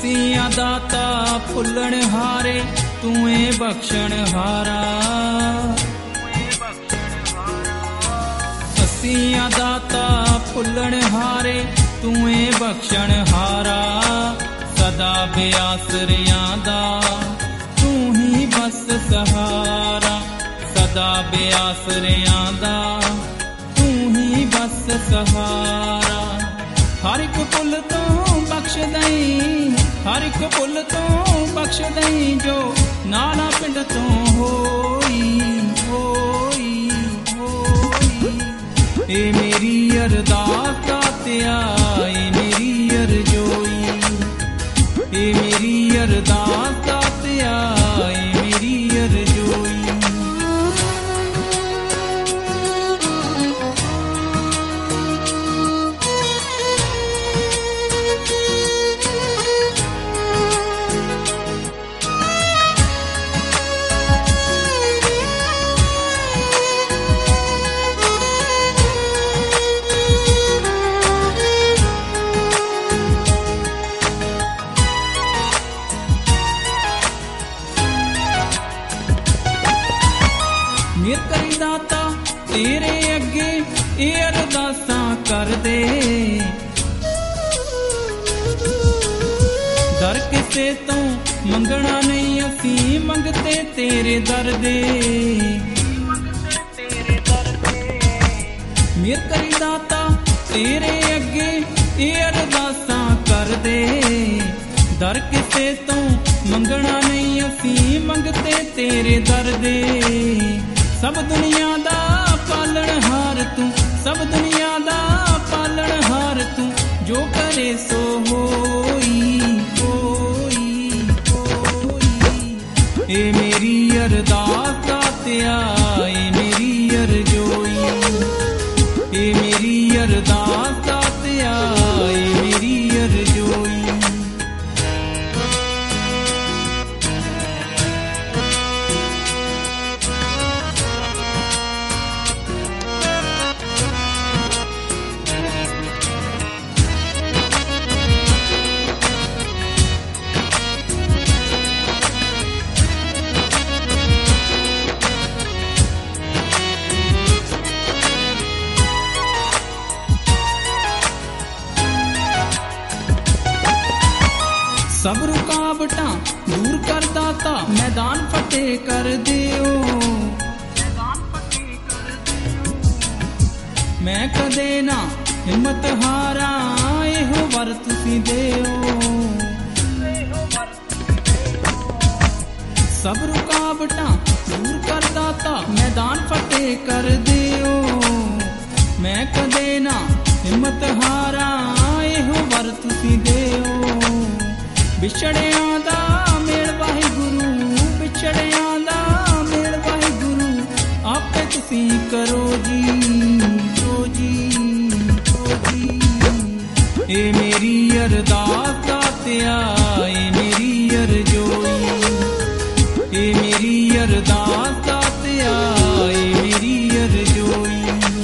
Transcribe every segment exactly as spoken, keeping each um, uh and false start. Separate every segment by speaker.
Speaker 1: असीं दाता फुल्लण हारे तूं ए बख्शण हारा। असीं दाता फुल्लण हारे तूं ए बख्शण हारा। सदा बेआसरियां दा तूं ही बस सहारा। सदा बेआसरियां दा तूं ही बस सहारा। हर एक पुल तो बख्श दई, हर एक पुल तो बख्श दई जो नाला पिंड तो होई होई होई। ए मेरी अरदास दातिया ए मेरी अरजोई। ए मेरी अरदास दातिया ए मेरी अरजोई। मेर करी दाता तेरे अगे ए अरदासां कर दे। दर किसे तो मंगना नहीं असीं मंगते तेरे दर दे। मेर करी दाता तेरे अगे ए अरदासां कर दे। दर किसे तो मंगना नहीं असीं मंगते तेरे दर दे। सब दुनिया दा पालन हार तू, सब दुनिया दा पालन हार तू। जो करे सो होई होई होई। ए मेरी अरदास दातिया ए मेरी अरजोई। ए मेरी अरदास दातिया ए मेरी अरजोई। सब रुकावटां दूर कर दाता मैदान फतेह कर दियो। मैं कदे ना हिम्मत हारा एहो वर तुसीं दियो। सब रुकावटां दूर कर दाता मैदान फतेह कर दियो। मैं कदे ना हिम्मत हारा एहो वर तुसीं दियो। बिछड़ियां दा मेल वाहिगुरू, बिछड़ियां दा मेल वाहिगुरू। आपे तुसीं करो जी करो जी करो जी। ए मेरी अरदास दातिया ए मेरी अरजोई। ए मेरी अरदास दातिया ए मेरी अरजोई।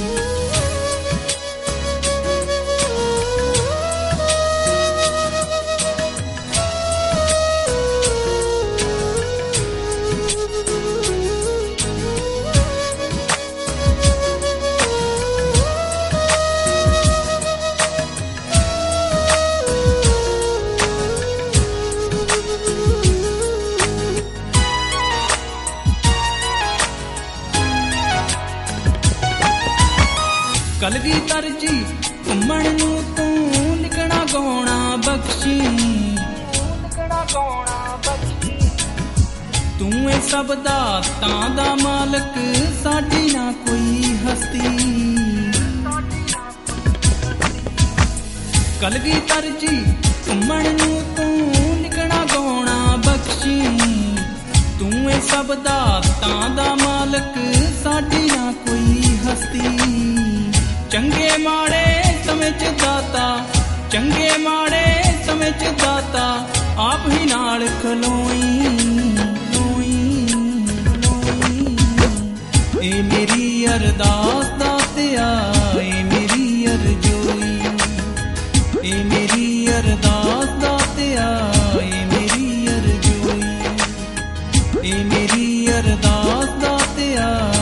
Speaker 1: कलगीधर जी घुम्मण नूं तूं लिखना गाउणा बख्शी। तूं ए सब दातां दा मालक साडी ना कोई हस्ती। कलगीधर जी घुम्मण नूं तूं लिखना गाउणा बख्शी। तूं ए सब दातां दा मालक साडी ना कोई हस्ती। चंगे माड़े समय च दाता, चंगे माड़े समय च दाता। आप ही नाल खलोई खलोई खलोई। ए मेरी अरदास दातिया ए मेरी अरजोई। ए मेरी अरदास दातिया ਇਹ ਮੇਰੀ ਅਰਦਾਸ ਦਾਤਿਆ।